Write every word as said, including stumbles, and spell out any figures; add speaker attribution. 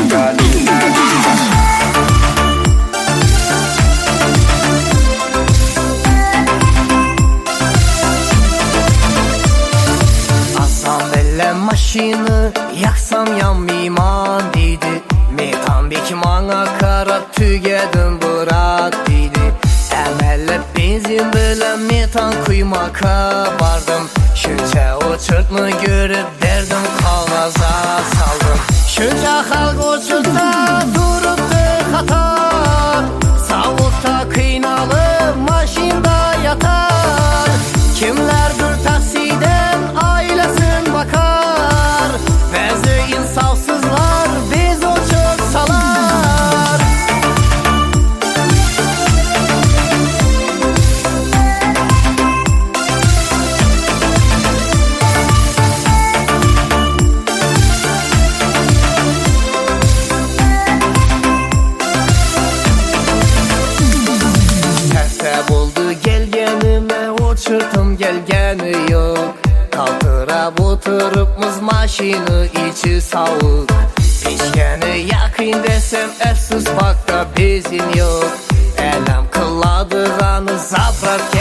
Speaker 1: Maşını yaksam yanmayman dedi. Metan beki bana karab tügedim bırak dedi. Emelle benzin bilen metan kuymaka bardım. Şunca o çırtını görüp derdim kavaza saldım. Şunca halk o çırtta duruptu katar. Savukta kıynalı maşında yatar. Kimlerdir taksiden ailesin bakar. Bazı insafsızlar biz o çırtsalar. Tertep oldu gelgenime o çırtım gelgeni yok. Kaldırıp oturupmuz maşını içi soğuk. Peşkeni yakın desem efsus bakta bezin yok. Elem kıladığanı zaprap